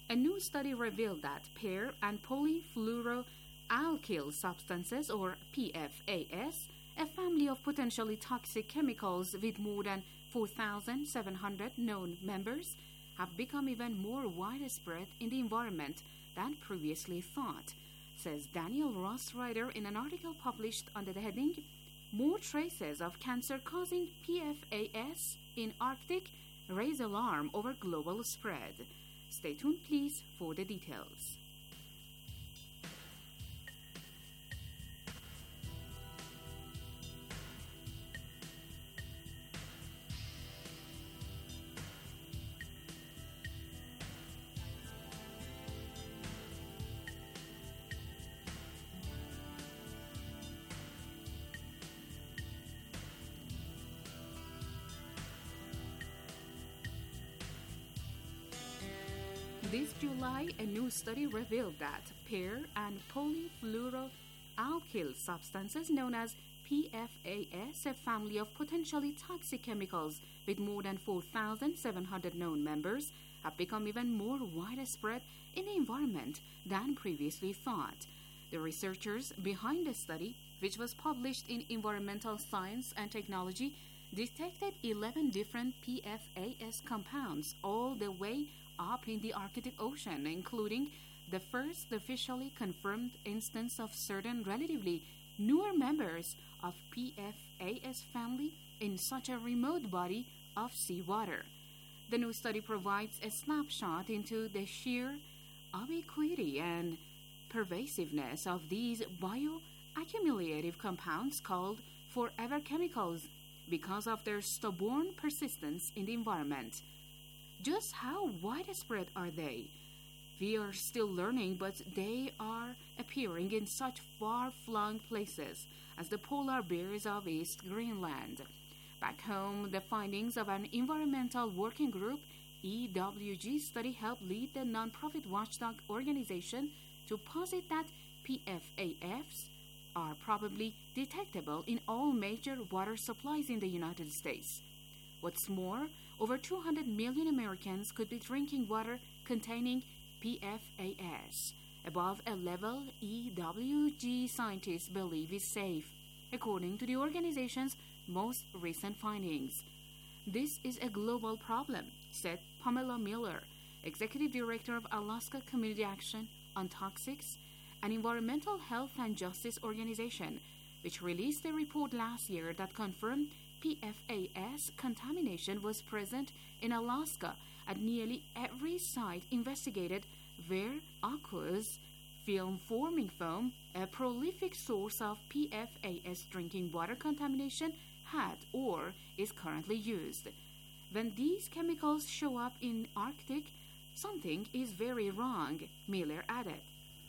A new study revealed that per- and polyfluoroalkyl substances, or PFAS, a family of potentially toxic chemicals with more than 4,700 known members, have become even more widespread in the environment than previously thought, says Daniel Ross Ryder in an article published under the heading More Traces of Cancer-Causing PFAS in Arctic Raise Alarm Over Global Spread. Stay tuned, please, for the details. This July, a new study revealed that per- and polyfluoroalkyl substances known as PFAS, a family of potentially toxic chemicals with more than 4,700 known members, have become even more widespread in the environment than previously thought. The researchers behind the study, which was published in Environmental Science and Technology, detected 11 different PFAS compounds all the way up in the Arctic Ocean, including the first officially confirmed instance of certain relatively newer members of PFAS family in such a remote body of seawater. The new study provides a snapshot into the sheer ubiquity and pervasiveness of these bioaccumulative compounds called forever chemicals because of their stubborn persistence in the environment. Just how widespread are they? We are still learning, but they are appearing in such far-flung places as the polar bears of East Greenland. Back home, the findings of an environmental working group, EWG study, helped lead the nonprofit watchdog organization to posit that PFAS are probably detectable in all major water supplies in the United States. What's more, over 200 million Americans could be drinking water containing PFAS, above a level EWG scientists believe is safe, according to the organization's most recent findings. This is a global problem, said Pamela Miller, Executive Director of Alaska Community Action on Toxics, an environmental health and justice organization, which released a report last year that confirmed PFAS contamination was present in Alaska at nearly every site investigated where aqueous film-forming foam, a prolific source of PFAS drinking water contamination, had or is currently used. When these chemicals show up in Arctic, something is very wrong, Miller added.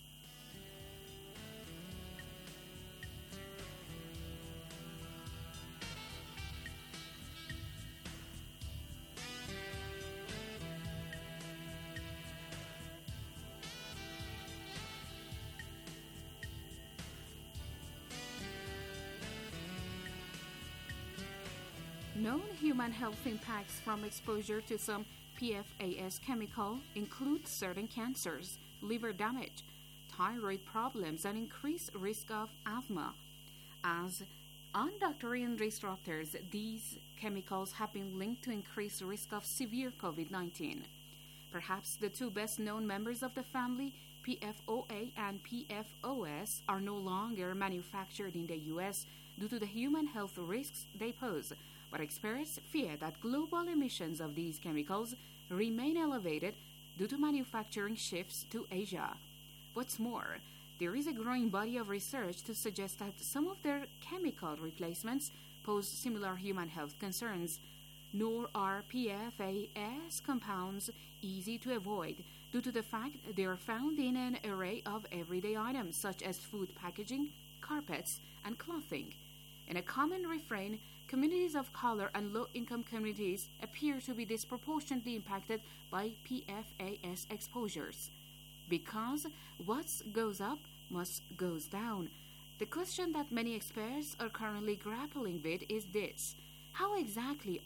Known human health impacts from exposure to some PFAS chemical include certain cancers, liver damage, thyroid problems, and increased risk of asthma. As endocrine disruptors, these chemicals have been linked to increased risk of severe COVID-19. Perhaps the two best-known members of the family, PFOA and PFOS, are no longer manufactured in the U.S. due to the human health risks they pose, but experts fear that global emissions of these chemicals remain elevated due to manufacturing shifts to Asia. What's more, there is a growing body of research to suggest that some of their chemical replacements pose similar human health concerns. Nor are PFAS compounds easy to avoid due to the fact they are found in an array of everyday items such as food packaging, carpets, and clothing. In a common refrain, communities of color and low-income communities appear to be disproportionately impacted by PFAS exposures. Because what goes up must goes down. The question that many experts are currently grappling with is this: how exactly are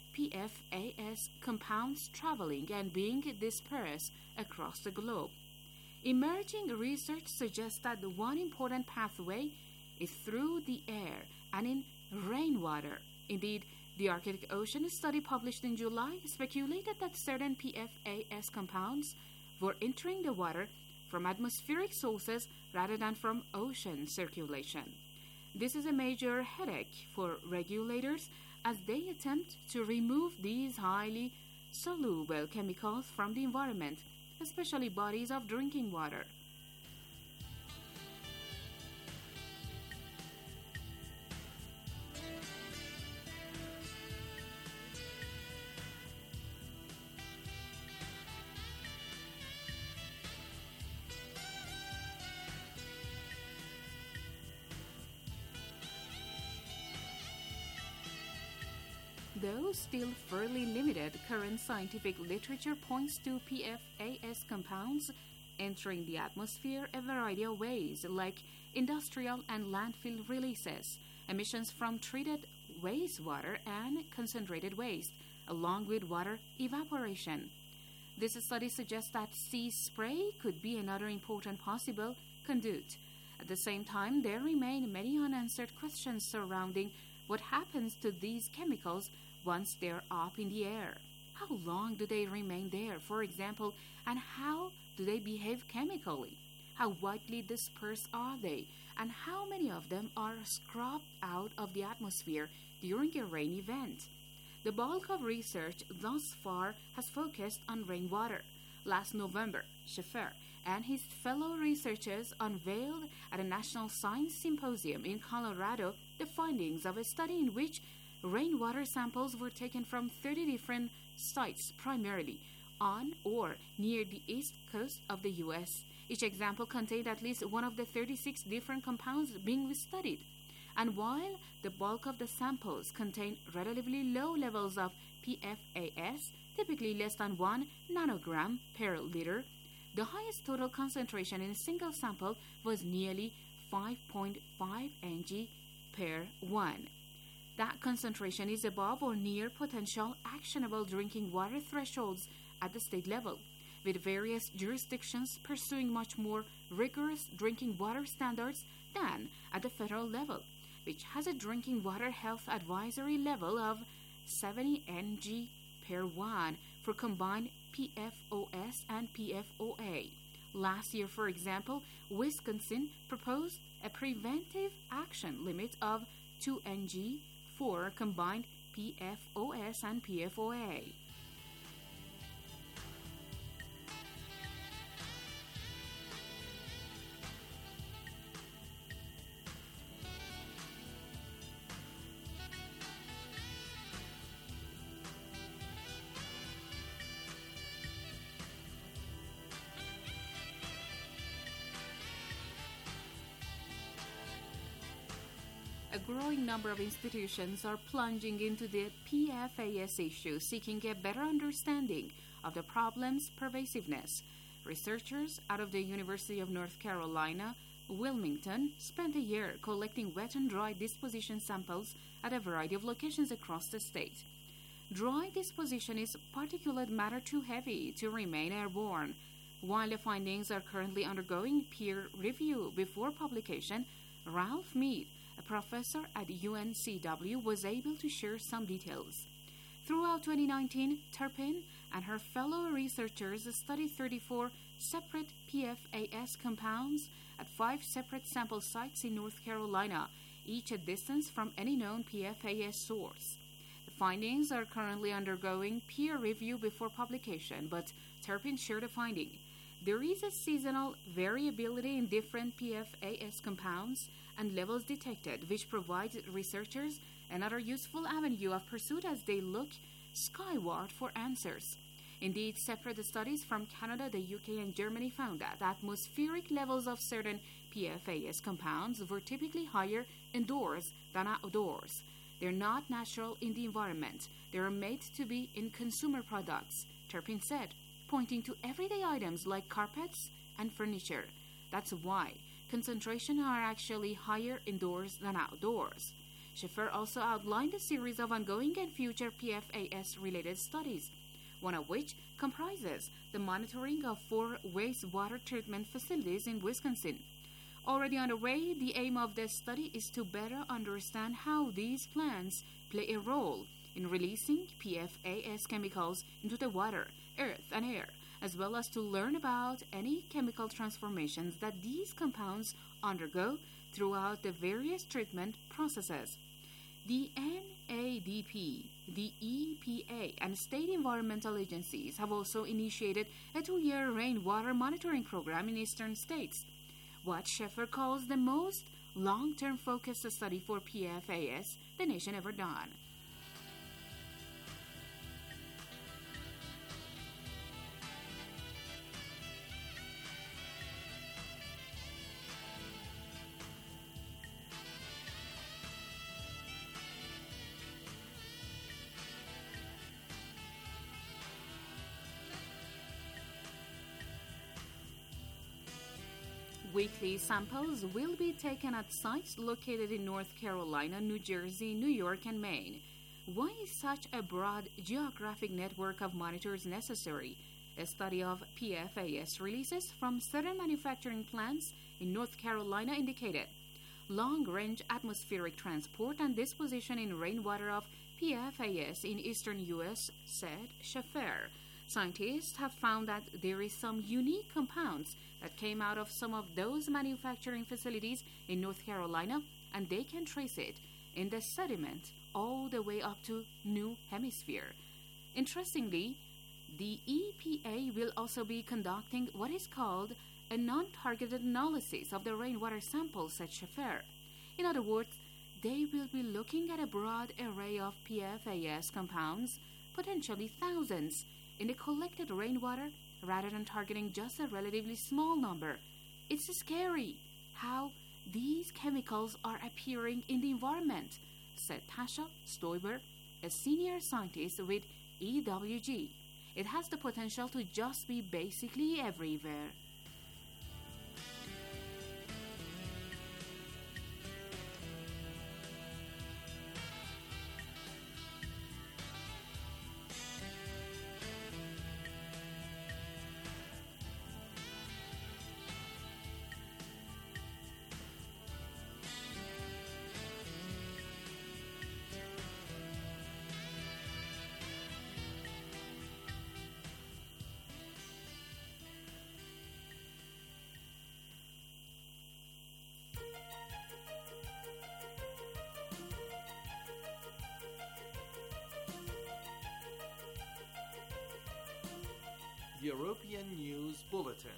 PFAS compounds traveling and being dispersed across the globe. Emerging research suggests that the one important pathway is through the air and in rainwater. Indeed, the Arctic Ocean study published in July speculated that certain PFAS compounds were entering the water from atmospheric sources rather than from ocean circulation. This is a major headache for regulators as they attempt to remove these highly soluble chemicals from the environment, especially bodies of drinking water. Though still fairly limited, current scientific literature points to PFAS compounds entering the atmosphere a variety of ways, like industrial and landfill releases, emissions from treated wastewater, and concentrated waste, along with water evaporation. This study suggests that sea spray could be another important possible conduit. At the same time, there remain many unanswered questions surrounding what happens to these chemicals once they're up in the air. How long do they remain there, for example, and how do they behave chemically? How widely dispersed are they, and how many of them are scrubbed out of the atmosphere during a rain event? The bulk of research thus far has focused on rainwater. Last November, Schaeffer and his fellow researchers unveiled at a National Science Symposium in Colorado the findings of a study in which rainwater samples were taken from 30 different sites, primarily on or near the east coast of the U.S. Each example contained at least one of the 36 different compounds being studied. And while the bulk of the samples contained relatively low levels of PFAS, typically less than 1 nanogram per liter, the highest total concentration in a single sample was nearly 5.5 ng per 1. That concentration is above or near potential actionable drinking water thresholds at the state level, with various jurisdictions pursuing much more rigorous drinking water standards than at the federal level, which has a drinking water health advisory level of 70 ng per 1 for combined PFOS and PFOA. Last year, for example, Wisconsin proposed a preventive action limit of 2 ng for combined PFOS and PFOA. A growing number of institutions are plunging into the PFAS issue, seeking a better understanding of the problem's pervasiveness. Researchers out of the University of North Carolina, Wilmington, spent a year collecting wet and dry disposition samples at a variety of locations across the state. Dry disposition is particulate matter too heavy to remain airborne. While the findings are currently undergoing peer review before publication, Ralph Mead, a professor at UNCW, was able to share some details. Throughout 2019, Turpin and her fellow researchers studied 34 separate PFAS compounds at 5 separate sample sites in North Carolina, each a distance from any known PFAS source. The findings are currently undergoing peer review before publication, but Turpin shared a finding. There is a seasonal variability in different PFAS compounds and levels detected, which provides researchers another useful avenue of pursuit as they look skyward for answers. Indeed, separate studies from Canada, the UK, and Germany found that atmospheric levels of certain PFAS compounds were typically higher indoors than outdoors. They're not natural in the environment. They are made to be in consumer products, Turpin said, pointing to everyday items like carpets and furniture. That's why concentrations are actually higher indoors than outdoors. Schiffer also outlined a series of ongoing and future PFAS-related studies, one of which comprises the monitoring of 4 wastewater treatment facilities in Wisconsin. Already underway, the aim of this study is to better understand how these plants play a role in releasing PFAS chemicals into the water, earth, and air, as well as to learn about any chemical transformations that these compounds undergo throughout the various treatment processes. The NADP, the EPA, and state environmental agencies have also initiated a 2-year rainwater monitoring program in eastern states, what Schiffer calls the most long-term focused study for PFAS the nation ever done. Weekly samples will be taken at sites located in North Carolina, New Jersey, New York, and Maine. Why is such a broad geographic network of monitors necessary? A study of PFAS releases from certain manufacturing plants in North Carolina indicated long-range atmospheric transport and disposition in rainwater of PFAS in eastern U.S., said Schiffer. Scientists have found that there is some unique compounds that came out of some of those manufacturing facilities in North Carolina, and they can trace it in the sediment all the way up to New Hemisphere. Interestingly, the EPA will also be conducting what is called a non-targeted analysis of the rainwater samples, said Schiffer. In other words, they will be looking at a broad array of PFAS compounds, potentially thousands, in the collected rainwater rather than targeting just a relatively small number. It's scary how these chemicals are appearing in the environment, said Tasha Stoiber, a senior scientist with EWG. It has the potential to just be basically everywhere. European News Bulletin.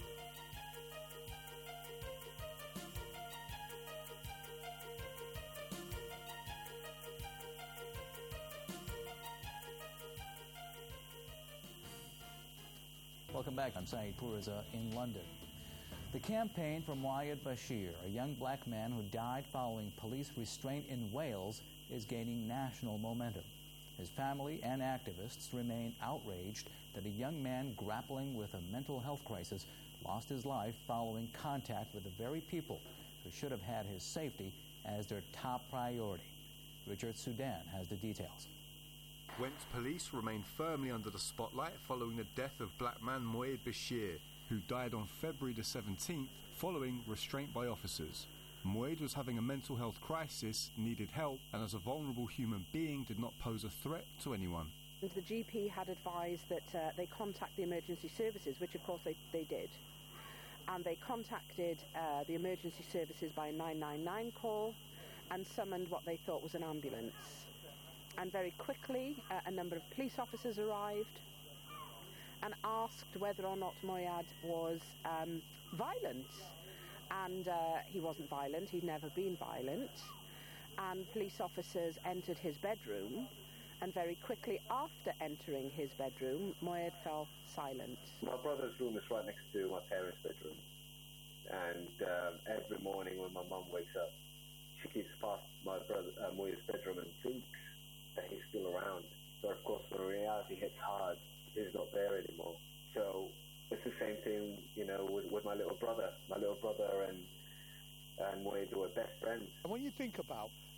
Welcome back. I'm Saeed Puriza in London. The campaign for Moayed Bashir, a young black man who died following police restraint in Wales, is gaining national momentum. His family and activists remain outraged that a young man grappling with a mental health crisis lost his life following contact with the very people who should have had his safety as their top priority. Richard Sudan has the details. Went's police remain firmly under the spotlight following the death of black man Moayed Bashir, who died on February the 17th following restraint by officers. Moayed was having a mental health crisis, needed help, and as a vulnerable human being did not pose a threat to anyone. The GP had advised that they contact the emergency services, which of course they did. And they contacted the emergency services by a 999 call and summoned what they thought was an ambulance. And very quickly, a number of police officers arrived and asked whether or not Moayed was violent. And he wasn't violent, he'd never been violent. And police officers entered his bedroom, and very quickly after entering his bedroom, Moayed fell silent. My brother's room is right next to my parents' bedroom. And every morning when my mum wakes up, she keeps past my brother Moayed's bedroom and thinks that he's still around. But of course, when reality hits hard, he's not there anymore. So it's the same thing, you know, with my little brother. My little brother and Moayed were best friends. And when you think about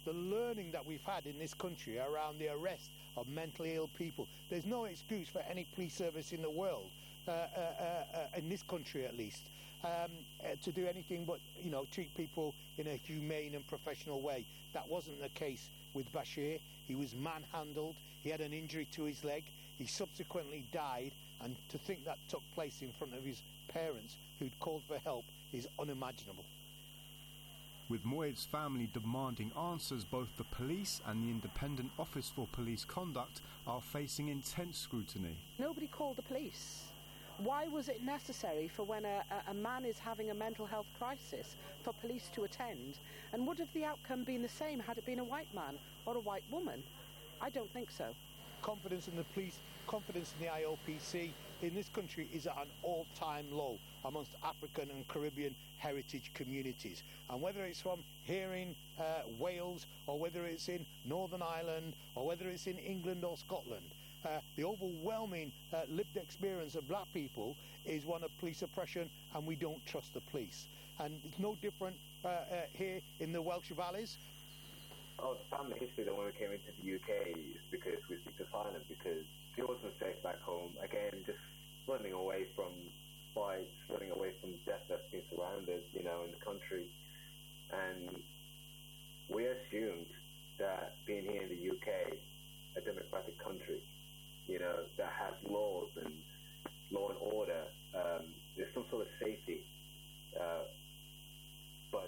the learning that we've had in this country around the arrest of mentally ill people. There's no excuse for any police service in the world, in this country at least, to do anything but, treat people in a humane and professional way. That wasn't the case with Bashir. He was manhandled. He had an injury to his leg. He subsequently died, and to think that took place in front of his parents who'd called for help is unimaginable. With Moyed's family demanding answers, both the police and the Independent Office for Police Conduct are facing intense scrutiny. Nobody called the police. Why was it necessary for when a man is having a mental health crisis for police to attend? And would have the outcome been the same had it been a white man or a white woman? I don't think so. Confidence in the police, confidence in the IOPC in this country is at an all-time low amongst African and Caribbean heritage communities. And whether it's from here in Wales, or whether it's in Northern Ireland, or whether it's in England or Scotland, the overwhelming lived experience of black people is one of police oppression, and we don't trust the police. And it's no different here in the Welsh Valleys. Oh, the family history that when we came into the UK is because we speak asylum, because it wasn't safe back home. Again, just running away from fights, running away from death that's been surrounded, in the country. And we assumed that being here in the UK, a democratic country, that has laws and law and order, there's some sort of safety. But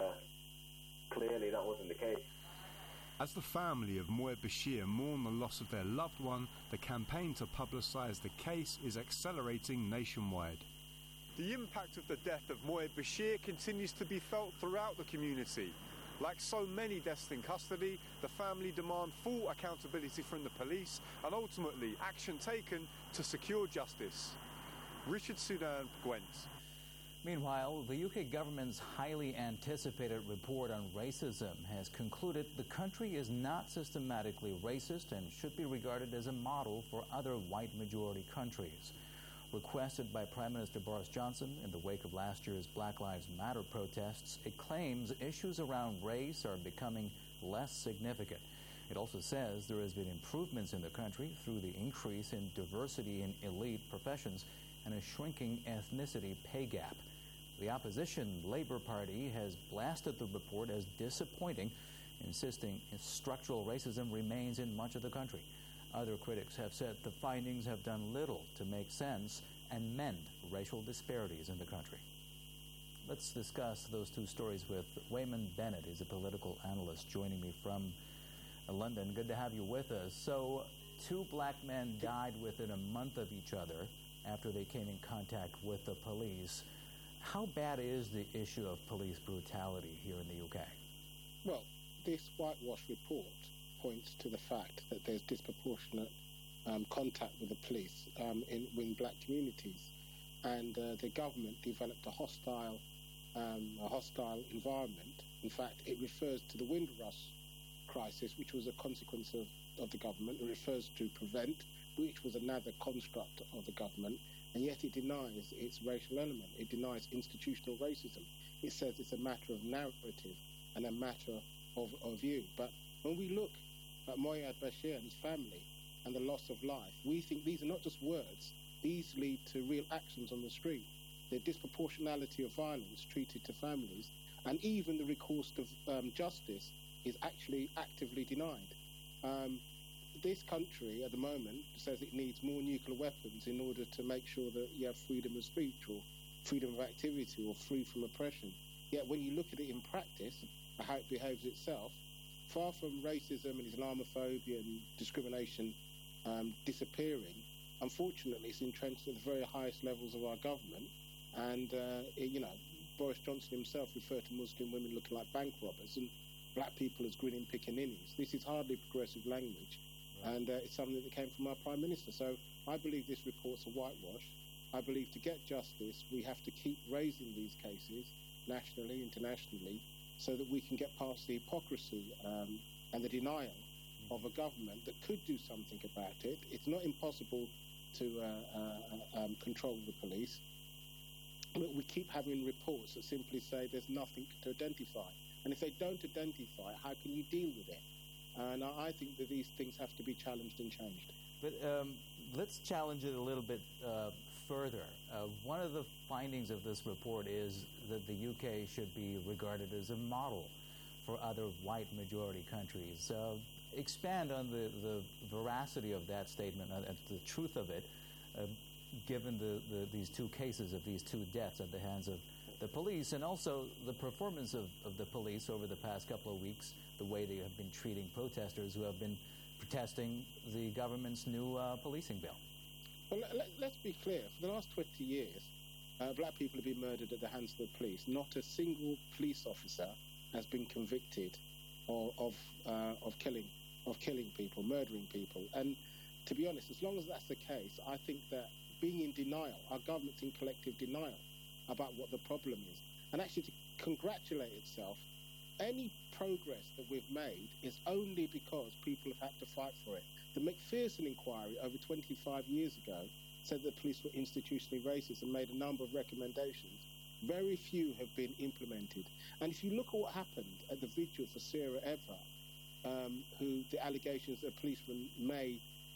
clearly that wasn't the case. As the family of Moyed Bashir mourn the loss of their loved one, the campaign to publicise the case is accelerating nationwide. The impact of the death of Moyed Bashir continues to be felt throughout the community. Like so many deaths in custody, the family demand full accountability from the police and ultimately action taken to secure justice. Richard Sudan, Gwent. Meanwhile, the UK government's highly anticipated report on racism has concluded the country is not systematically racist and should be regarded as a model for other white-majority countries. Requested by Prime Minister Boris Johnson in the wake of last year's Black Lives Matter protests, it claims issues around race are becoming less significant. It also says there has been improvements in the country through the increase in diversity in elite professions and a shrinking ethnicity pay gap. The opposition Labour Party has blasted the report as disappointing, insisting structural racism remains in much of the country. Other critics have said the findings have done little to make sense and mend racial disparities in the country. Let's discuss those two stories with Wayman Bennett. He's a political analyst joining me from London. Good to have you with us. So, two black men died within a month of each other after they came in contact with the police. How bad is the issue of police brutality here in the UK? Well, this whitewash report points to the fact that there's disproportionate contact with the police in black communities, and the government developed a hostile environment. In fact, it refers to the Windrush crisis, which was a consequence of the government. It refers to Prevent, which was another construct of the government, and yet it denies its racial element. It denies institutional racism. It says it's a matter of narrative and a matter of view. But when we look at Moyed Bashir and his family and the loss of life, we think these are not just words. These lead to real actions on the street. The disproportionality of violence treated to families, and even the recourse to justice is actually actively denied. This country at the moment says it needs more nuclear weapons in order to make sure that you have freedom of speech or freedom of activity or free from oppression. Yet when you look at it in practice, how it behaves itself, far from racism and Islamophobia and discrimination disappearing, unfortunately it's entrenched at the very highest levels of our government. And, Boris Johnson himself referred to Muslim women looking like bank robbers and black people as grinning pickaninnies. This is hardly progressive language. Right. And it's something that came from our Prime Minister. So I believe this report's a whitewash. I believe to get justice, we have to keep raising these cases nationally, internationally, so that we can get past the hypocrisy and the denial of a government that could do something about it. It's not impossible to control the police, but we keep having reports that simply say there's nothing to identify. And if they don't identify it, how can you deal with it? And I think that these things have to be challenged and changed. But let's challenge it a little bit further. One of the findings of this report is that the UK should be regarded as a model for other white majority countries. Expand on the veracity of that statement and the truth of it, given these two cases of these two deaths at the hands of the police, and also the performance of the police over the past couple of weeks, the way they have been treating protesters who have been protesting the government's new policing bill. Well, let's be clear. For the last 20 years, black people have been murdered at the hands of the police. Not a single police officer has been convicted of killing people, murdering people. And to be honest, as long as that's the case, I think that being in denial, our government's in collective denial about what the problem is, and actually to congratulate itself, any progress that we've made is only because people have had to fight for it. The Macpherson inquiry over 25 years ago said that police were institutionally racist and made a number of recommendations. Very few have been implemented. And if you look at what happened at the vigil for Sarah Everard, who the allegations of policemen may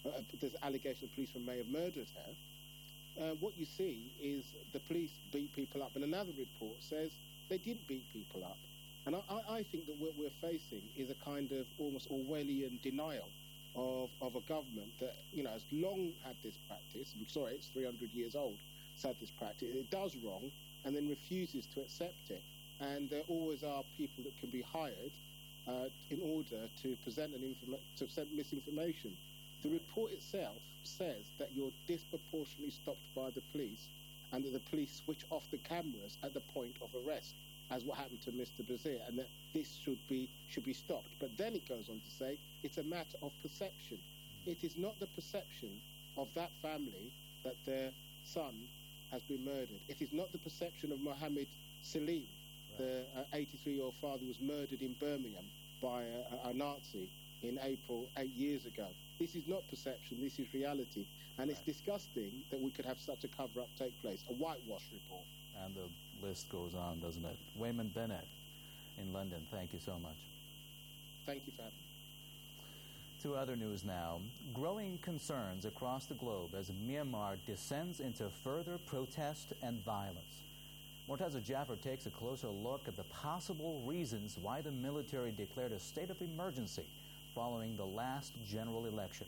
have murdered her, what you see is the police beat people up, and another report says they didn't beat people up. And I think that what we're facing is a kind of almost Orwellian denial of a government that, has long had this practice. I'm sorry, it's 300 years old. It's had this practice. It does wrong and then refuses to accept it. And there always are people that can be hired in order to present misinformation. The report itself says that you're disproportionately stopped by the police and that the police switch off the cameras at the point of arrest, as what happened to Mr. Bazir, and that this should be stopped. But then it goes on to say it's a matter of perception. It is not the perception of that family that their son has been murdered. It is not the perception of Mohammed Salim, the 83-year-old father who was murdered in Birmingham by a Nazi in April 8 years ago. This is not perception, this is reality. And it's disgusting that we could have such a cover-up take place, a whitewash report. And the list goes on, doesn't it? Wayman Bennett in London, thank you so much. Thank you for having me. To other news now. Growing concerns across the globe as Myanmar descends into further protest and violence. Mortaza Jaffer takes a closer look at the possible reasons why the military declared a state of emergency following the last general election.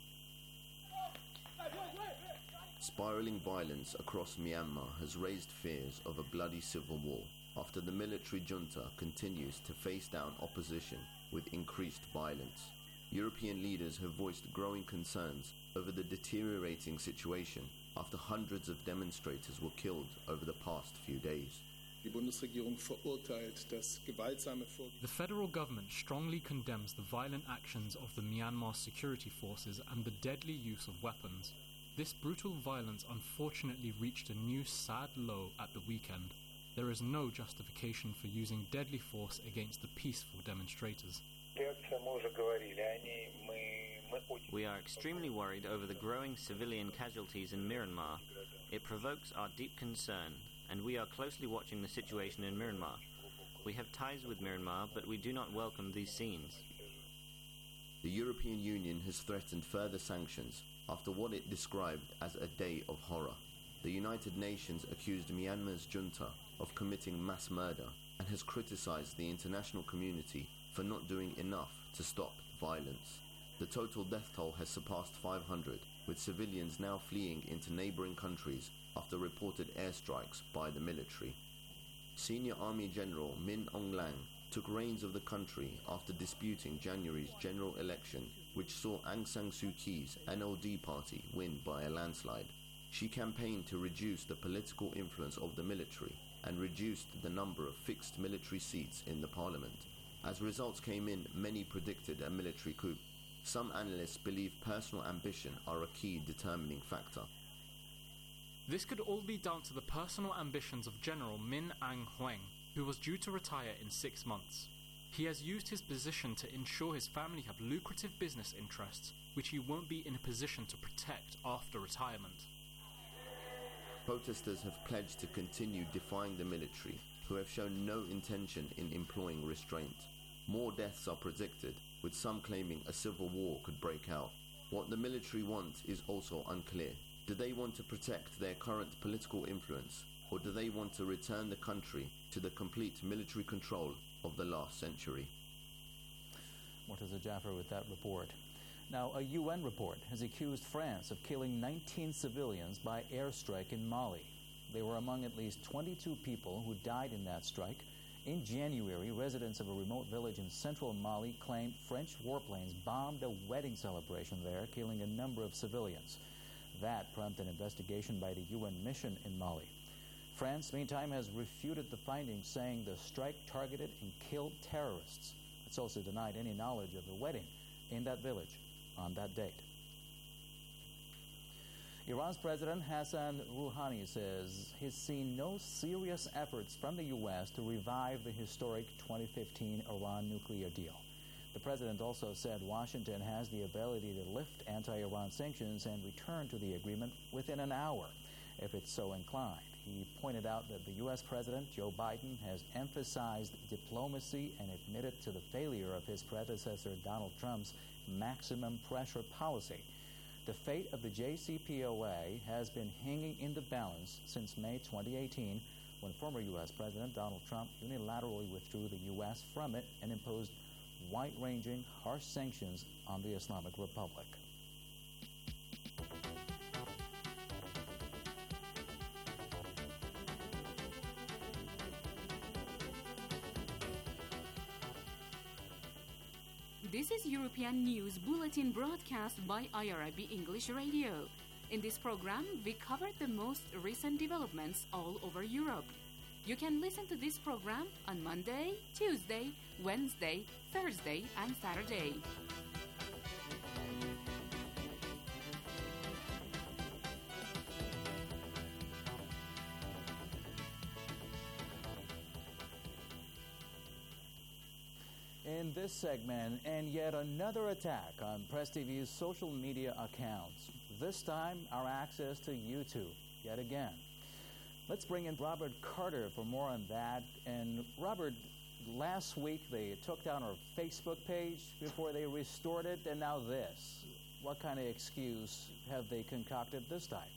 Spiraling violence across Myanmar has raised fears of a bloody civil war after the military junta continues to face down opposition with increased violence. European leaders have voiced growing concerns over the deteriorating situation after hundreds of demonstrators were killed over the past few days. The federal government strongly condemns the violent actions of the Myanmar security forces and the deadly use of weapons. This brutal violence unfortunately reached a new sad low at the weekend. There is no justification for using deadly force against the peaceful demonstrators. We are extremely worried over the growing civilian casualties in Myanmar. It provokes our deep concern, and we are closely watching the situation in Myanmar. We have ties with Myanmar, but we do not welcome these scenes. The European Union has threatened further sanctions after what it described as a day of horror. The United Nations accused Myanmar's junta of committing mass murder and has criticized the international community for not doing enough to stop violence. The total death toll has surpassed 500, with civilians now fleeing into neighboring countries after reported airstrikes by the military. Senior Army General Min Aung Hlaing took reins of the country after disputing January's general election, which saw Aung San Suu Kyi's NLD party win by a landslide. She campaigned to reduce the political influence of the military and reduced the number of fixed military seats in the parliament. As results came in, many predicted a military coup. Some analysts believe personal ambition are a key determining factor. This could all be down to the personal ambitions of General Min Aung Hlaing, who was due to retire in 6 months. He has used his position to ensure his family have lucrative business interests, which he won't be in a position to protect after retirement. Protesters have pledged to continue defying the military, who have shown no intention in employing restraint. More deaths are predicted, with some claiming a civil war could break out. What the military want is also unclear. Do they want to protect their current political influence, or do they want to return the country to the complete military control of the last century? Murtaza Jaffer with that report. Now, a UN report has accused France of killing 19 civilians by airstrike in Mali. They were among at least 22 people who died in that strike. In January, residents of a remote village in central Mali claimed French warplanes bombed a wedding celebration there, killing a number of civilians. That prompted an investigation by the UN mission in Mali. France, meantime, has refuted the findings, saying the strike targeted and killed terrorists. It's also denied any knowledge of the wedding in that village on that date. Iran's President Hassan Rouhani says he's seen no serious efforts from the U.S. to revive the historic 2015 Iran nuclear deal. The president also said Washington has the ability to lift anti-Iran sanctions and return to the agreement within an hour, if it's so inclined. He pointed out that the U.S. President, Joe Biden, has emphasized diplomacy and admitted to the failure of his predecessor, Donald Trump's maximum pressure policy. The fate of the JCPOA has been hanging in the balance since May 2018, when former U.S. President Donald Trump unilaterally withdrew the U.S. from it and imposed wide-ranging, harsh sanctions on the Islamic Republic. This is European News Bulletin broadcast by IRIB English Radio. In this program, we cover the most recent developments all over Europe. You can listen to this program on Monday, Tuesday, Wednesday, Thursday, and Saturday. In this segment, and yet another attack on Press TV's social media accounts. This time, our access to YouTube, yet again. Let's bring in Robert Carter for more on that. And Robert, last week they took down our Facebook page before they restored it, and now this. What kind of excuse have they concocted this time?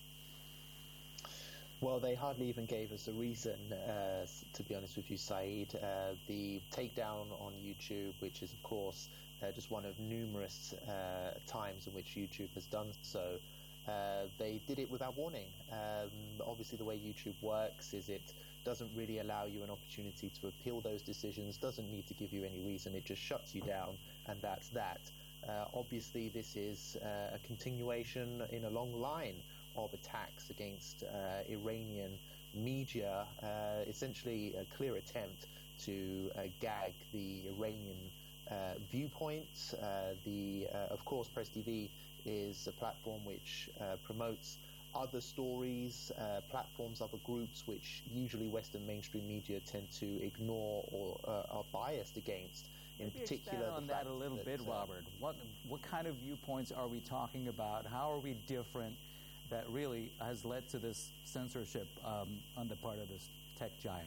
Well, they hardly even gave us a reason, to be honest with you, Saeed. The takedown on YouTube, which is, of course, just one of numerous times in which YouTube has done so, they did it without warning. Obviously, the way YouTube works is it doesn't really allow you an opportunity to appeal those decisions, doesn't need to give you any reason, it just shuts you down, and that's that. Obviously, this is a continuation in a long line of attacks against Iranian media, essentially a clear attempt to gag the Iranian viewpoints. Of course, Press TV is a platform which promotes other stories, platforms, other groups which usually Western mainstream media tend to ignore or are biased against. In Maybe particular, expand on that a little bit, Robert. What kind of viewpoints are we talking about? How are we different that really has led to this censorship on the part of this tech giant?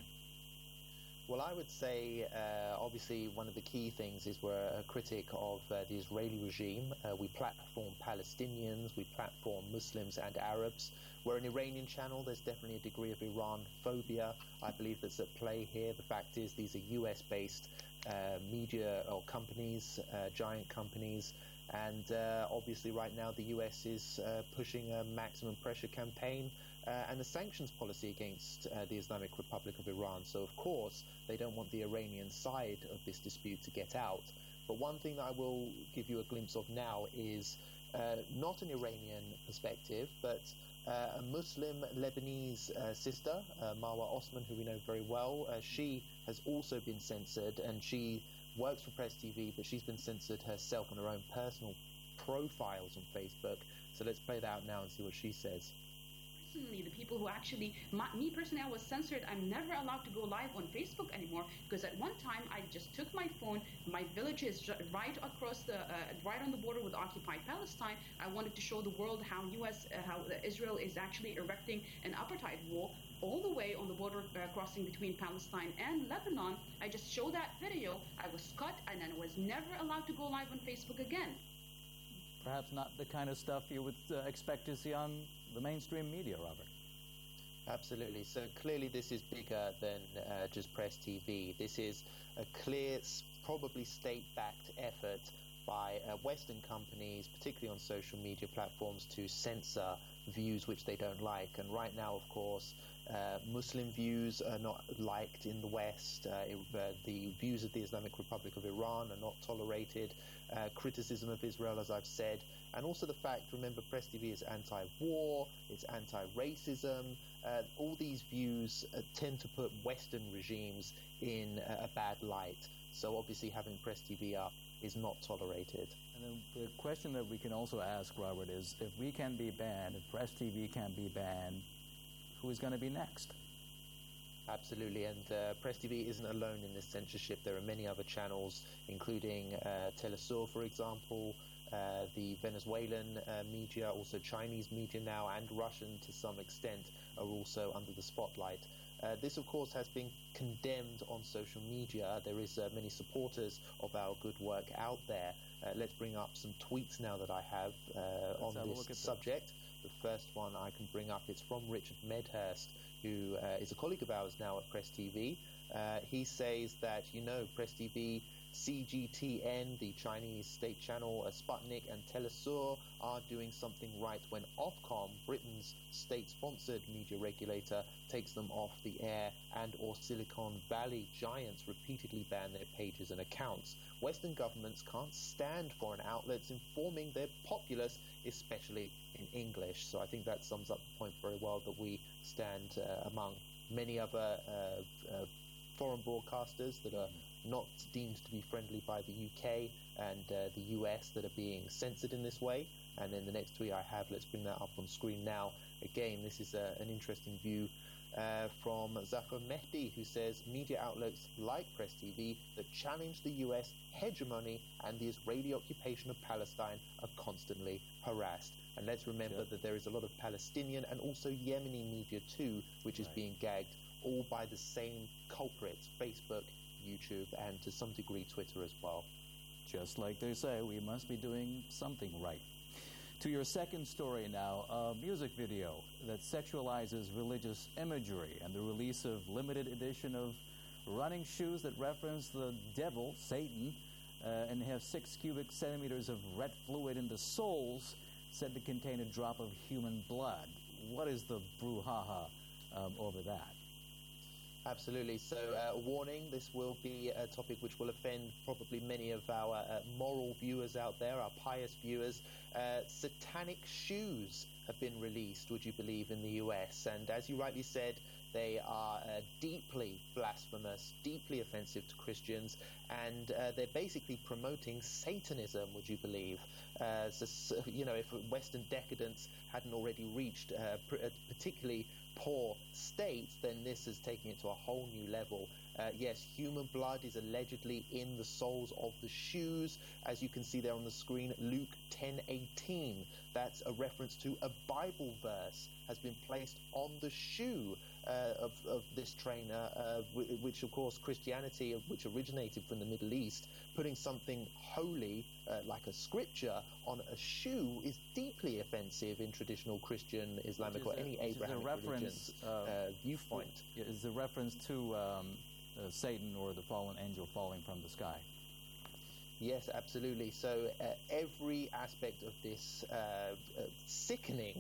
Well, I would say, obviously, one of the key things is we're a critic of the Israeli regime. We platform Palestinians, we platform Muslims and Arabs. We're an Iranian channel. There's definitely a degree of Iran phobia, I believe, that's at play here. The fact is these are US-based media or companies, giant companies. And obviously right now the US is pushing a maximum pressure campaign and a sanctions policy against the Islamic Republic of Iran. So of course they don't want the Iranian side of this dispute to get out. But one thing that I will give you a glimpse of now is not an Iranian perspective, but a Muslim Lebanese sister, Marwa Osman, who we know very well. She has also been censored, and she works for Press TV, but she's been censored herself on her own personal profiles on Facebook. So let's play that out now and see what she says. Recently, the People people who actually, me personally, I was censored. I'm never allowed to go live on Facebook anymore because at one time I just took my phone. My village is right across right on the border with occupied Palestine. I wanted to show the world how Israel is actually erecting an apartheid wall all the way on the border crossing between Palestine and Lebanon. I just showed that video. I was cut, and then I was never allowed to go live on Facebook again. Perhaps not the kind of stuff you would expect to see on the mainstream media, Robert. Absolutely. So clearly this is bigger than just Press TV. This is a clear, probably state-backed effort by Western companies, particularly on social media platforms, to censor views which they don't like. And right now, of course, Muslim views are not liked in the West. The views of the Islamic Republic of Iran are not tolerated. Criticism of Israel, as I've said, and also the fact, remember, Press TV is anti-war, it's anti-racism. All these views tend to put Western regimes in a bad light. So obviously having Press TV up is not tolerated. And then the question that we can also ask, Robert, is if we can be banned, if Press TV can be banned, who is going to be next? Absolutely, and Press TV isn't alone in this censorship. There are many other channels, including Telesur, for example, the Venezuelan media, also Chinese media now, and Russian to some extent, are also under the spotlight. This, of course, has been condemned on social media. There is many supporters of our good work out there. Let's bring up some tweets now that I have on this subject. The first one I can bring up is from Richard Medhurst, who is a colleague of ours now at Press TV. He says that, Press TV, CGTN, the Chinese state channel, Sputnik and Telesur are doing something right when Ofcom, Britain's state-sponsored media regulator, takes them off the air, and or Silicon Valley giants repeatedly ban their pages and accounts. Western governments can't stand foreign outlets informing their populace, especially in English. So I think that sums up the point very well, that we stand among many other foreign broadcasters that are not deemed to be friendly by the UK and the US that are being censored in this way. And then the next tweet I have, let's bring that up on screen now. Again, this is an interesting view from Zafar Mehdi, who says media outlets like Press TV that challenge the US hegemony and the Israeli occupation of Palestine are constantly harassed. And let's remember that there is a lot of Palestinian and also Yemeni media too, which is being gagged, all by the same culprits: Facebook, YouTube, and to some degree Twitter as well. Just like they say, we must be doing something right. To your second story now, a music video that sexualizes religious imagery and the release of limited edition of running shoes that reference the devil, Satan, and have 6 cubic centimeters of red fluid in the soles said to contain a drop of human blood. What is the brouhaha over that? Absolutely. So, warning, this will be a topic which will offend probably many of our moral viewers out there, our pious viewers. Satanic shoes have been released, would you believe, in the US. And as you rightly said, they are deeply blasphemous, deeply offensive to Christians, and they're basically promoting Satanism, would you believe? So, if Western decadence hadn't already reached a particularly poor state, then this is taking it to a whole new level. Yes, human blood is allegedly in the soles of the shoes. As you can see there on the screen, Luke 10:18. That's a reference to a Bible verse has been placed on the shoe of this trainer, which of course Christianity, which originated from the Middle East, putting something holy like a scripture on a shoe is deeply offensive in traditional Christian, Islamic, or any Abrahamic religion viewpoint. Is a reference to Satan or the fallen angel falling from the sky. Yes, absolutely. So every aspect of this sickening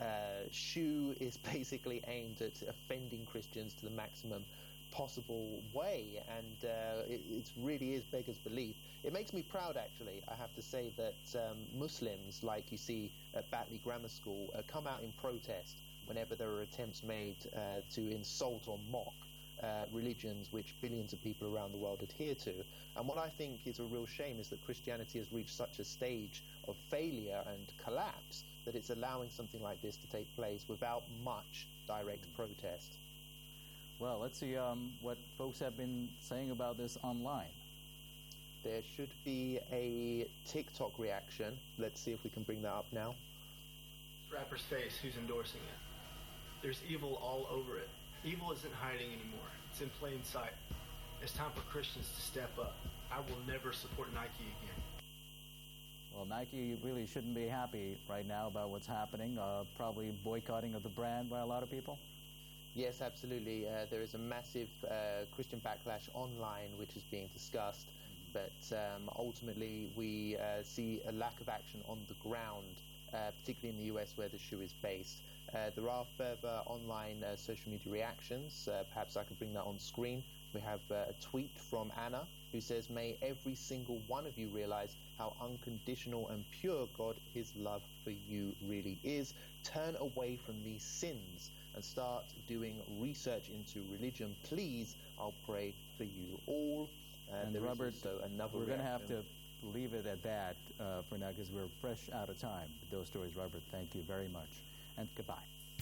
shoe is basically aimed at offending Christians to the maximum possible way, and it really is beggars belief. It makes me proud, actually, I have to say, that Muslims, like you see at Batley Grammar School, come out in protest whenever there are attempts made to insult or mock religions which billions of people around the world adhere to. And what I think is a real shame is that Christianity has reached such a stage of failure and collapse that it's allowing something like this to take place without much direct protest. Well, let's see what folks have been saying about this online. There should be a TikTok reaction. Let's see if we can bring that up now. Rapper's face, who's endorsing it. There's evil all over it. Evil isn't hiding anymore. It's in plain sight. It's time for Christians to step up. I will never support Nike again. Well, Nike really shouldn't be happy right now about what's happening. Probably boycotting of the brand by a lot of people. Yes, absolutely. There is a massive Christian backlash online which is being discussed, but ultimately we see a lack of action on the ground, particularly in the US where the shoe is based. There are further online social media reactions. Perhaps I could bring that on screen. We have a tweet from Anna who says, "May every single one of you realize how unconditional and pure God, his love for you really is. Turn away from these sins and start doing research into religion. Please, I'll pray for you all." And there Robert, is also another we're going to have reaction. to leave it at that for now because we're fresh out of time with those stories. Robert, thank you very much. And goodbye.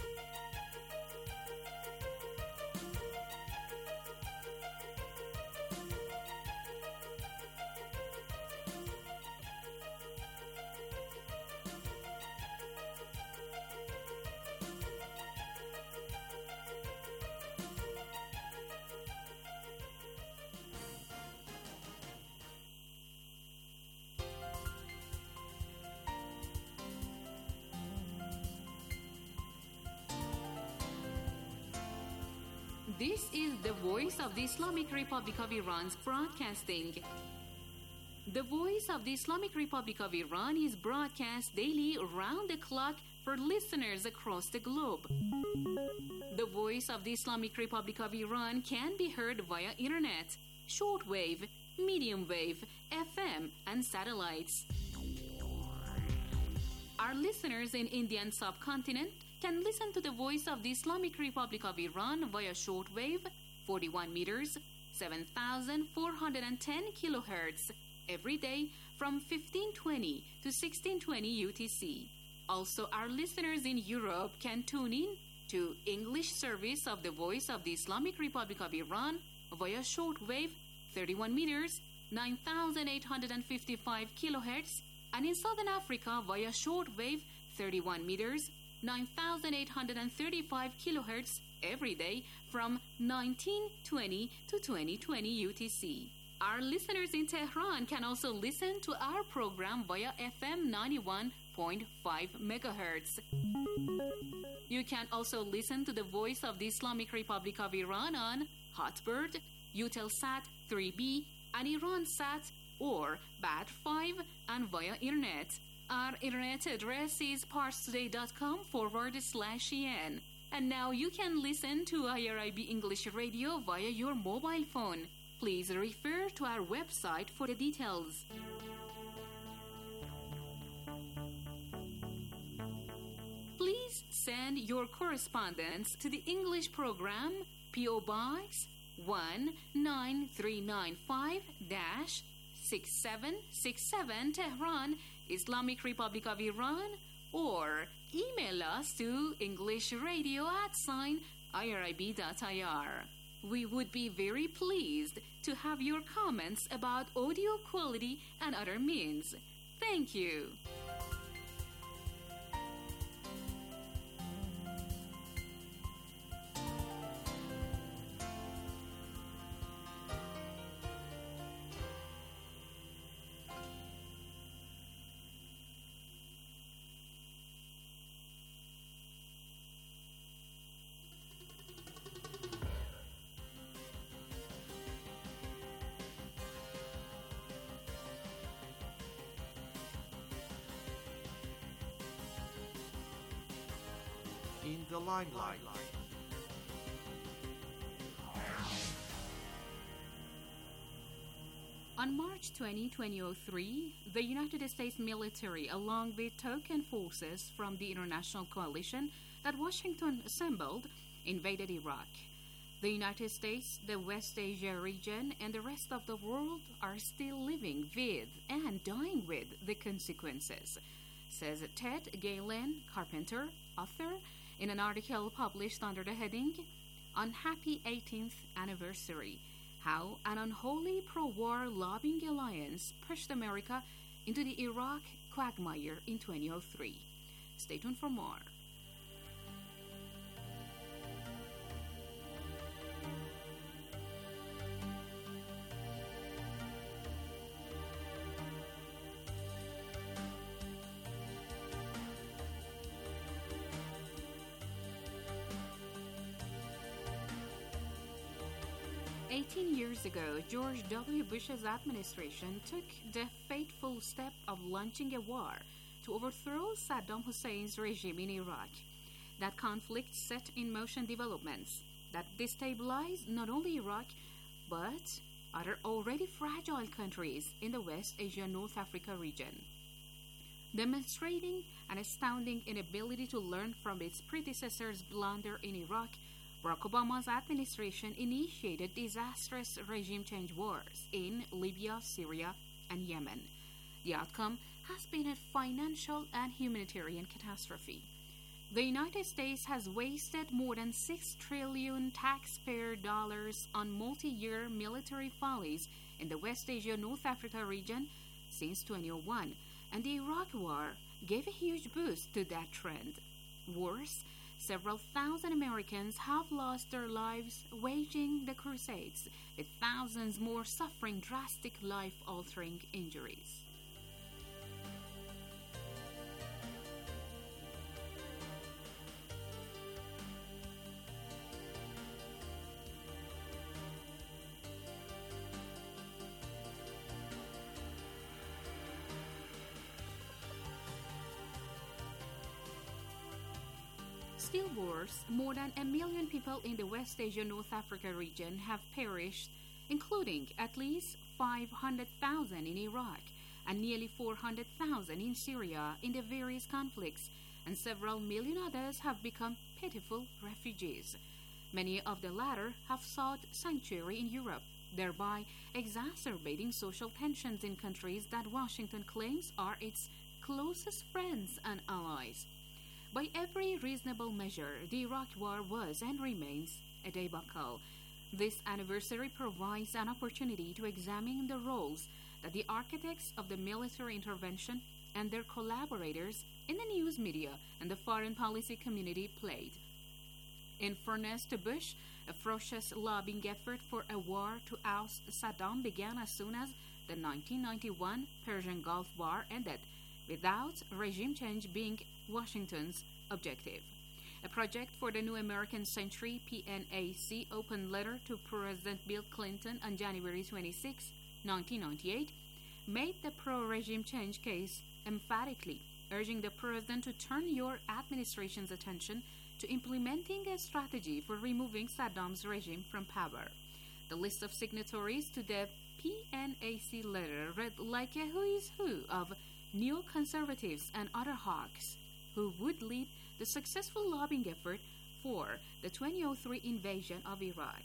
This is the voice of the Islamic Republic of Iran's broadcasting. The voice of the Islamic Republic of Iran is broadcast daily round the clock for listeners across the globe. The voice of the Islamic Republic of Iran can be heard via internet, shortwave, medium wave, FM, and satellites. Our listeners in Indian subcontinent can listen to the voice of the Islamic Republic of Iran via shortwave, 41 meters, 7,410 kilohertz, every day from 1520 to 1620 UTC. Also, our listeners in Europe can tune in to English service of the voice of the Islamic Republic of Iran via shortwave, 31 meters, 9,855 kilohertz, and in Southern Africa via shortwave, 31 meters, 9,835 kilohertz every day from 1920 to 2020 UTC. Our listeners in Tehran can also listen to our program via FM 91.5 megahertz. You can also listen to the voice of the Islamic Republic of Iran on Hotbird, Eutelsat 3B, and Iransat or BAT5 and via internet. Our internet address is parstoday.com/en. And now you can listen to IRIB English Radio via your mobile phone. Please refer to our website for the details. Please send your correspondence to the English program, P.O. Box 19395-6767 Tehran, Islamic Republic of Iran, or email us to englishradio@irib.ir. We would be very pleased to have your comments about audio quality and other means. Thank you. In the limelight. On March 20, 2003, the United States military, along with token forces from the international coalition that Washington assembled, invaded Iraq. The United States, the West Asia region, and the rest of the world are still living with and dying with the consequences, says Ted Galen Carpenter, author, in an article published under the heading Unhappy 18th Anniversary: How an Unholy Pro-War Lobbying Alliance Pushed America into the Iraq Quagmire in 2003. Stay tuned for more. Years ago, George W. Bush's administration took the fateful step of launching a war to overthrow Saddam Hussein's regime in Iraq. That conflict set in motion developments that destabilized not only Iraq, but other already fragile countries in the West Asia North Africa region. Demonstrating an astounding inability to learn from its predecessor's blunder in Iraq, Barack Obama's administration initiated disastrous regime change wars in Libya, Syria, and Yemen. The outcome has been a financial and humanitarian catastrophe. The United States has wasted more than $6 trillion taxpayer dollars on multi-year military follies in the West Asia North Africa region since 2001, and the Iraq War gave a huge boost to that trend. Worse, several thousand Americans have lost their lives waging the crusades, with thousands more suffering drastic life-altering injuries. Still worse, more than 1 million people in the West Asia North Africa region have perished, including at least 500,000 in Iraq and nearly 400,000 in Syria in the various conflicts, and several million others have become pitiful refugees. Many of the latter have sought sanctuary in Europe, thereby exacerbating social tensions in countries that Washington claims are its closest friends and allies. By every reasonable measure, the Iraq War was and remains a debacle. This anniversary provides an opportunity to examine the roles that the architects of the military intervention and their collaborators in the news media and the foreign policy community played. In fairness to Bush, a ferocious lobbying effort for a war to oust Saddam began as soon as the 1991 Persian Gulf War ended, without regime change being Washington's objective. A project for the New American Century, PNAC, open letter to President Bill Clinton on January 26, 1998, made the pro-regime change case emphatically, urging the president to turn your administration's attention to implementing a strategy for removing Saddam's regime from power. The list of signatories to the PNAC letter read like a who is who of neoconservatives and other hawks who would lead the successful lobbying effort for the 2003 invasion of Iraq.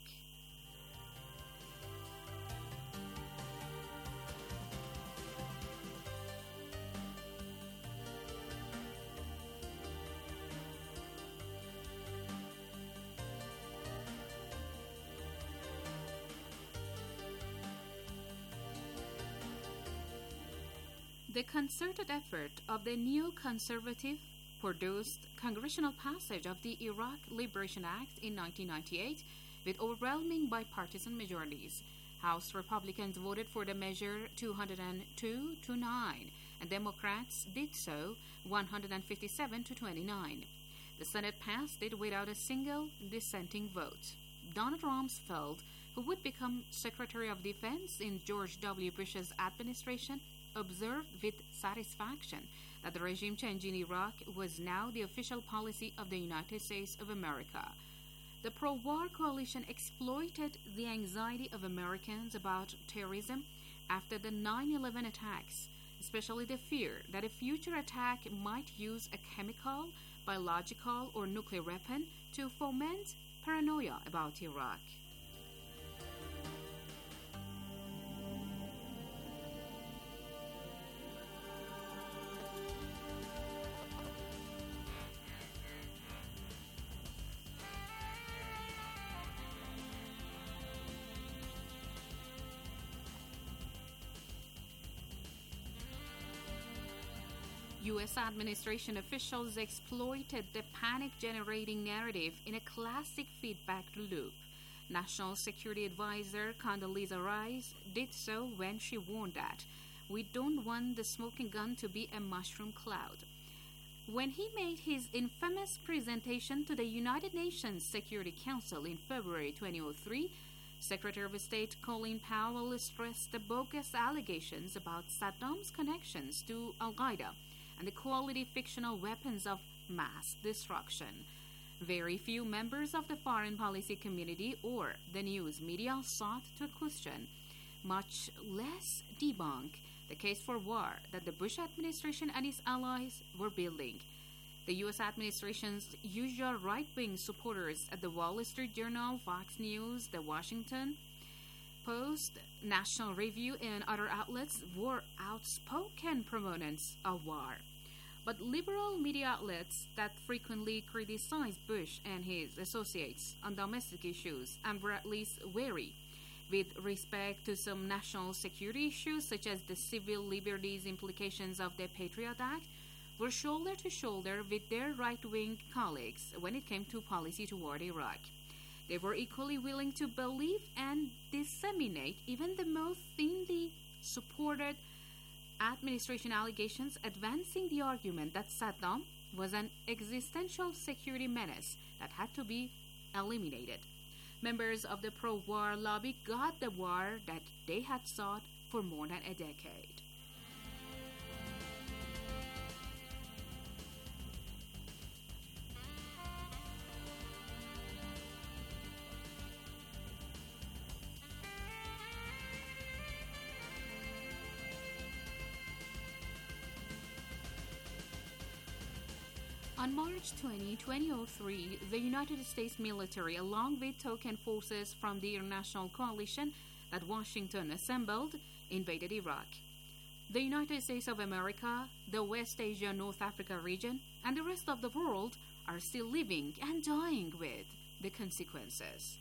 The concerted effort of the neoconservative produced congressional passage of the Iraq Liberation Act in 1998 with overwhelming bipartisan majorities. House Republicans voted for the measure 202 to 9, and Democrats did so 157 to 29. The Senate passed it without a single dissenting vote. Donald Rumsfeld, who would become Secretary of Defense in George W. Bush's administration, observed with satisfaction that the regime change in Iraq was now the official policy of the United States of America. The pro-war coalition exploited the anxiety of Americans about terrorism after the 9/11 attacks, especially the fear that a future attack might use a chemical, biological, or nuclear weapon to foment paranoia about Iraq. U.S. administration officials exploited the panic-generating narrative in a classic feedback loop. National Security Advisor Condoleezza Rice did so when she warned that we don't want the smoking gun to be a mushroom cloud. When he made his infamous presentation to the United Nations Security Council in February 2003, Secretary of State Colin Powell stressed the bogus allegations about Saddam's connections to Al-Qaeda and the quality fictional weapons of mass destruction. Very few members of the foreign policy community or the news media sought to question, much less debunk, the case for war that the Bush administration and its allies were building. The U.S. administration's usual right-wing supporters at the Wall Street Journal, Fox News, The Washington Post, National Review, and other outlets were outspoken proponents of war. But liberal media outlets that frequently criticized Bush and his associates on domestic issues and were at least wary with respect to some national security issues such as the civil liberties implications of the Patriot Act were shoulder to shoulder with their right-wing colleagues when it came to policy toward Iraq. They were equally willing to believe and disseminate even the most thinly supported administration allegations, advancing the argument that Saddam was an existential security menace that had to be eliminated. Members of the pro-war lobby got the war that they had sought for more than a decade. On March 20, 2003, the United States military, along with token forces from the international coalition that Washington assembled, invaded Iraq. The United States of America, the West Asia North Africa region, and the rest of the world are still living and dying with the consequences.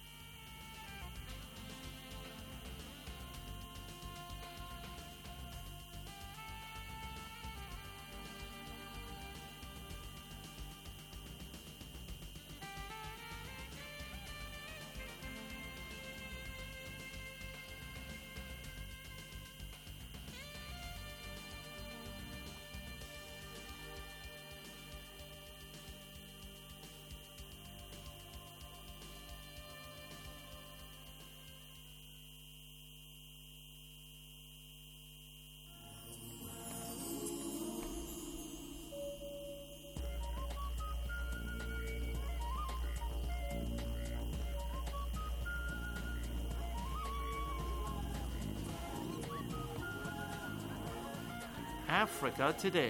Africa Today.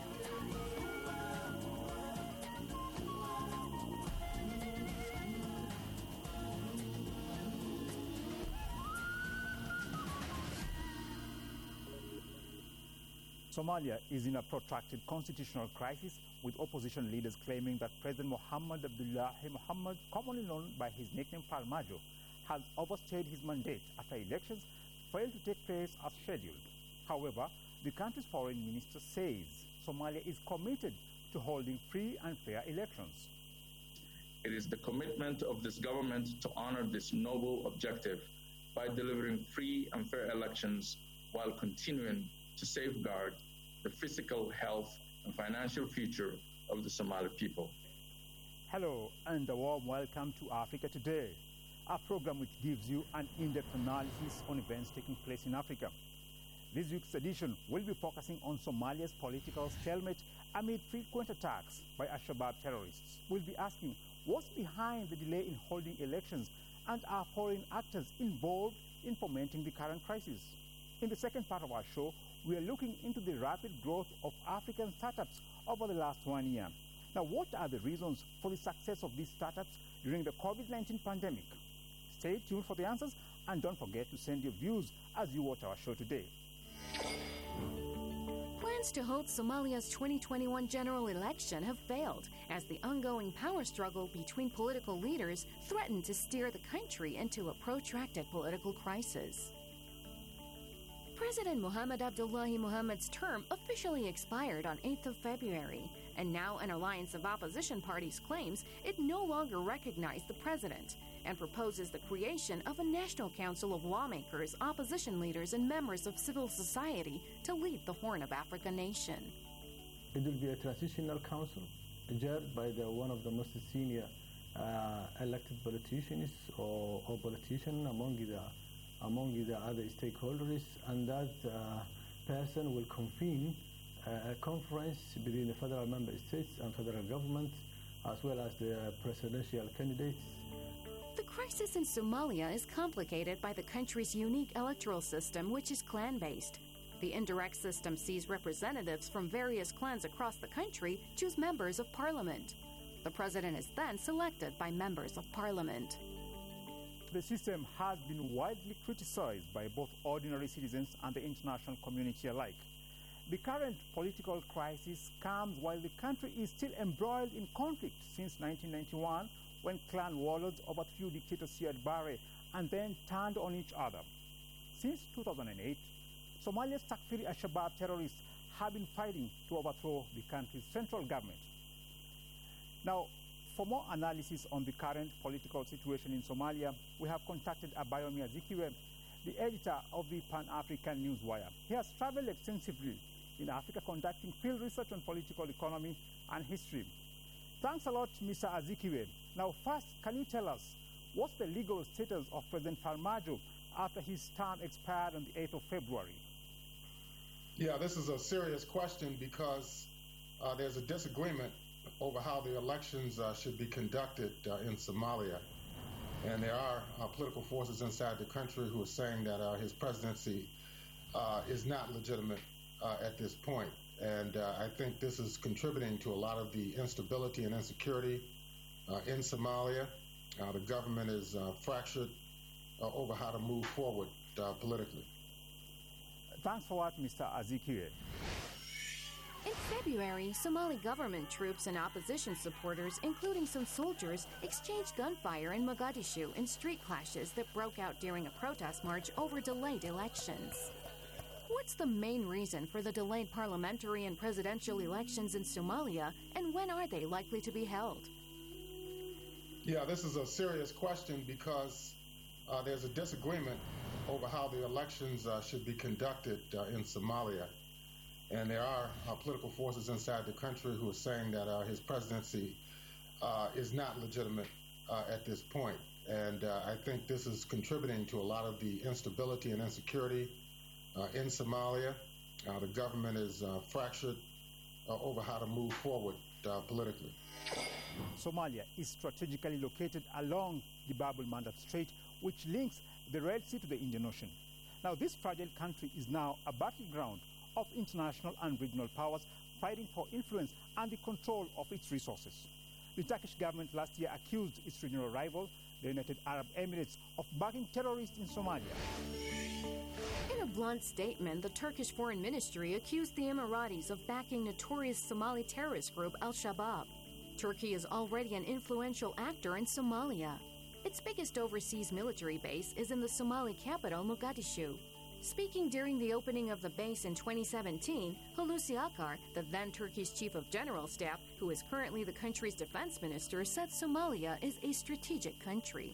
Somalia is in a protracted constitutional crisis, with opposition leaders claiming that President Mohamed Abdullahi Mohamed, commonly known by his nickname Farmajo, has overstayed his mandate after elections failed to take place as scheduled. However, the country's foreign minister says Somalia is committed to holding free and fair elections. It is the commitment of this government to honor this noble objective by delivering free and fair elections while continuing to safeguard the physical, health, and financial future of the Somali people. Hello, and a warm welcome to Africa Today, a program which gives you an in-depth analysis on events taking place in Africa. This week's edition will be focusing on Somalia's political stalemate amid frequent attacks by Al-Shabaab terrorists. We'll be asking what's behind the delay in holding elections, and are foreign actors involved in fomenting the current crisis? In the second part of our show, we are looking into the rapid growth of African startups over the last 1 year. Now, what are the reasons for the success of these startups during the COVID-19 pandemic? Stay tuned for the answers, and don't forget to send your views as you watch our show today. Plans to hold Somalia's 2021 general election have failed as the ongoing power struggle between political leaders threatened to steer the country into a protracted political crisis. President Mohamed Abdullahi Mohamed's term officially expired on 8th of February, and now an alliance of opposition parties claims it no longer recognizes the president and proposes the creation of a national council of lawmakers, opposition leaders, and members of civil society to lead the Horn of Africa nation. It will be a transitional council chaired by one of the most senior elected politicians or politician among the other stakeholders, and that person will convene a conference between the federal member states and federal government, as well as the presidential candidates. The crisis in Somalia is complicated by the country's unique electoral system, which is clan-based. The indirect system sees representatives from various clans across the country choose members of parliament. The president is then selected by members of parliament. The system has been widely criticized by both ordinary citizens and the international community alike. The current political crisis comes while the country is still embroiled in conflict since 1991, when clan warlords overthrew dictator Siad Barre and then turned on each other. Since 2008, Somalia's Takfiri al-Shabaab terrorists have been fighting to overthrow the country's central government. Now, for more analysis on the current political situation in Somalia, we have contacted Abayomi Azikiwe, the editor of the Pan-African Newswire. He has traveled extensively in Africa conducting field research on political economy and history. Thanks a lot, Mr. Azikiwe. Now, first, can you tell us what's the legal status of President Farmajo after his term expired on the 8th of February? Yeah, this is a serious question because there's a disagreement over how the elections should be conducted in Somalia. And there are political forces inside the country who are saying that his presidency is not legitimate at this point. And I think this is contributing to a lot of the instability and insecurity in Somalia. The government is fractured over how to move forward politically. Thanks for that, Mr. Azikiwe. In February, Somali government troops and opposition supporters, including some soldiers, exchanged gunfire in Mogadishu in street clashes that broke out during a protest march over delayed elections. What's the main reason for the delayed parliamentary and presidential elections in Somalia, and when are they likely to be held? Yeah, this is a serious question because there's a disagreement over how the elections should be conducted in Somalia. And there are political forces inside the country who are saying that his presidency is not legitimate at this point. And I think this is contributing to a lot of the instability and insecurity in Somalia. The government is fractured over how to move forward politically. Somalia is strategically located along the Bab el-Mandab Strait, which links the Red Sea to the Indian Ocean. Now, this fragile country is now a battleground of international and regional powers fighting for influence and the control of its resources. The Turkish government last year accused its regional rival, the United Arab Emirates, of backing terrorists in Somalia. In a blunt statement, the Turkish Foreign Ministry accused the Emiratis of backing notorious Somali terrorist group Al-Shabaab. Turkey is already an influential actor in Somalia. Its biggest overseas military base is in the Somali capital, Mogadishu. Speaking during the opening of the base in 2017, Hulusi Akar, the then Turkey's chief of general staff, who is currently the country's defense minister, said Somalia is a strategic country.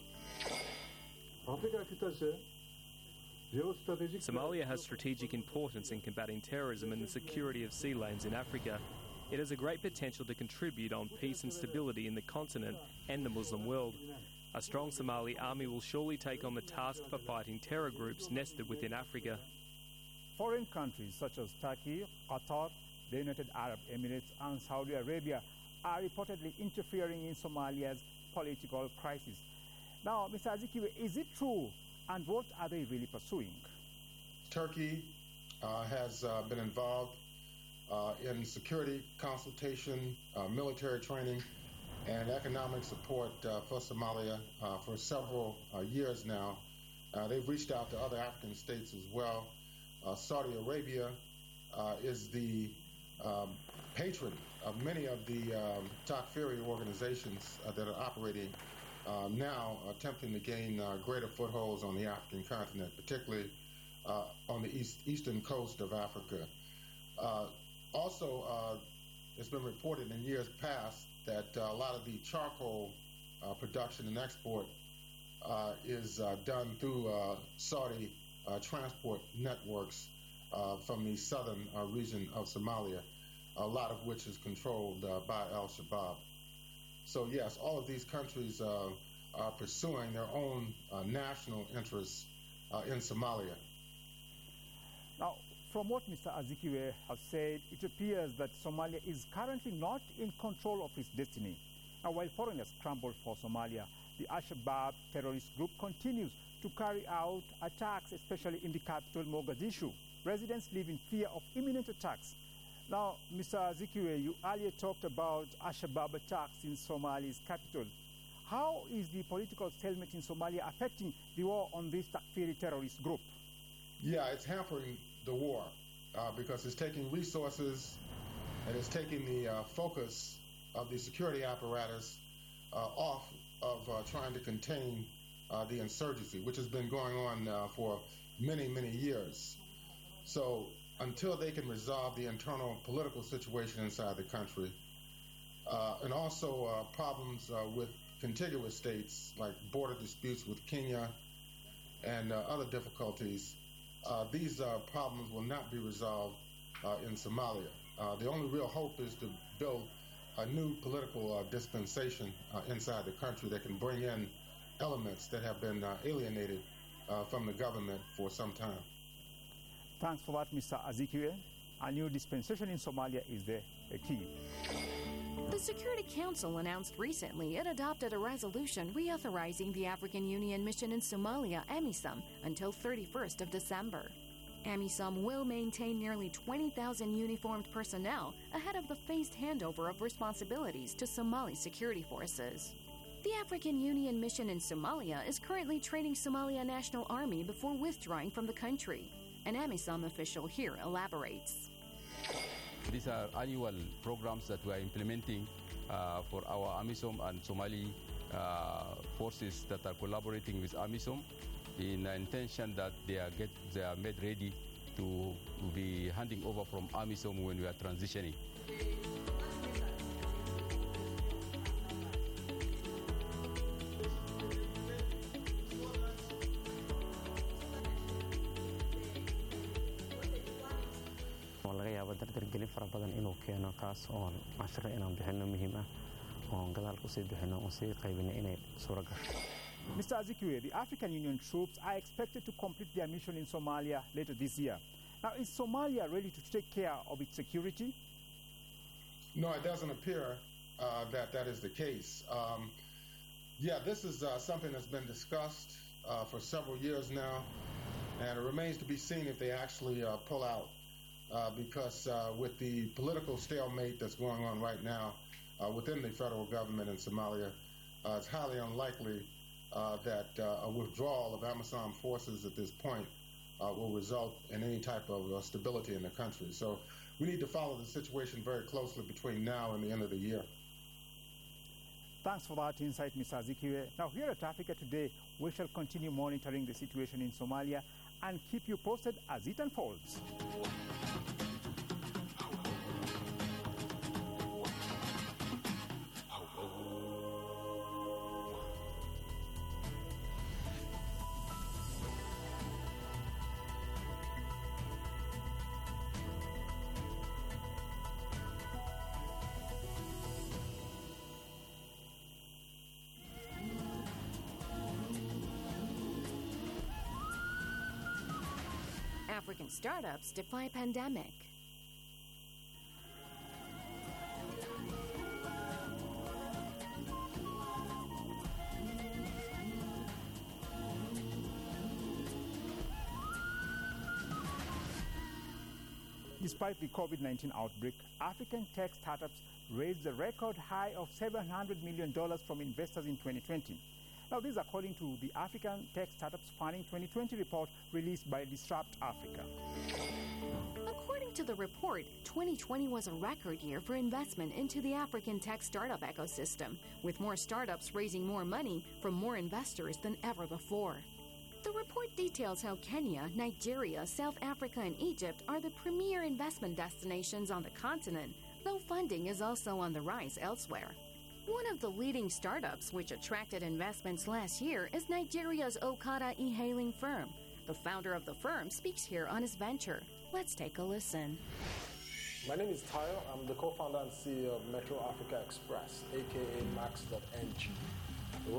Somalia has strategic importance in combating terrorism and the security of sea lanes in Africa. It has a great potential to contribute on peace and stability in the continent and the Muslim world. A strong Somali army will surely take on the task for fighting terror groups nested within Africa. Foreign countries such as Turkey, Qatar, the United Arab Emirates, and Saudi Arabia are reportedly interfering in Somalia's political crisis. Now, Mr. Azikiwe, is it true, and what are they really pursuing? Turkey has been involved in security consultation, military training, and economic support for Somalia for several years now. They've reached out to other African states as well. Saudi Arabia is the patron of many of the Takfiri organizations that are operating now, attempting to gain greater footholds on the African continent, particularly on the eastern coast of Africa. Also, it's been reported in years past that a lot of the charcoal production and export is done through Saudi transport networks from the southern region of Somalia, a lot of which is controlled by al-Shabaab. So yes, all of these countries are pursuing their own national interests in Somalia. Now, from what Mr. Azikiwe has said, it appears that Somalia is currently not in control of its destiny. Now, while foreigners scramble for Somalia, the al-Shabaab terrorist group continues to carry out attacks, especially in the capital, Mogadishu. Residents live in fear of imminent attacks. Now, Mr. Azikiwe, you earlier talked about al-Shabaab attacks in Somalia's capital. How is the political stalemate in Somalia affecting the war on this Takfiri terrorist group? Yeah, it's hampering the war because it's taking resources and it's taking the focus of the security apparatus off of trying to contain the insurgency, which has been going on for many, many years. So until they can resolve the internal political situation inside the country, and also problems with contiguous states like border disputes with Kenya and other difficulties, these problems will not be resolved in Somalia. The only real hope is to build a new political dispensation inside the country that can bring in elements that have been alienated from the government for some time. Thanks for that, Mr. Azikiwe. A new dispensation in Somalia is the key. The Security Council announced recently it adopted a resolution reauthorizing the African Union mission in Somalia, AMISOM, until 31st of December. AMISOM will maintain nearly 20,000 uniformed personnel ahead of the phased handover of responsibilities to Somali security forces. The African Union mission in Somalia is currently training Somalia National Army before withdrawing from the country. An AMISOM official here elaborates. These are annual programs that we are implementing for our AMISOM and Somali forces that are collaborating with AMISOM in the intention that they are made ready to be handing over from AMISOM when we are transitioning. dardargelin fara badan inuu keeno kaas oon cashiro inaan bixinno muhiim ah oon gadaal kusii bixinno oon sii qaybino inay suuro gasho. Mr. Azikiwe, the African Union troops are expected to complete their mission in Somalia later this year. Now, is Somalia ready to take care of its security? No, it doesn't appear that is the case. Yeah, this is something that's been discussed for several years now, and it remains to be seen if they actually pull out. Because with the political stalemate that's going on right now within the federal government in Somalia, it's highly unlikely that a withdrawal of AMISOM forces at this point will result in any type of stability in the country. So we need to follow the situation very closely between now and the end of the year. Thanks for that insight, Mr. Azikiwe. Now, here at Africa Today, we shall continue monitoring the situation in Somalia and keep you posted as it unfolds. African startups defy pandemic. Despite the COVID-19 outbreak, African tech startups raised a record high of $700 million from investors in 2020. Now, this is according to the African Tech Startups Funding 2020 report released by Disrupt Africa. According to the report, 2020 was a record year for investment into the African tech startup ecosystem, with more startups raising more money from more investors than ever before. The report details how Kenya, Nigeria, South Africa, and Egypt are the premier investment destinations on the continent, though funding is also on the rise elsewhere. One of the leading startups which attracted investments last year is Nigeria's Okada e-hailing firm. The founder of the firm speaks here on his venture. Let's take a listen. My name is Tayo. I'm the co-founder and CEO of Metro Africa Express, aka Max.ng.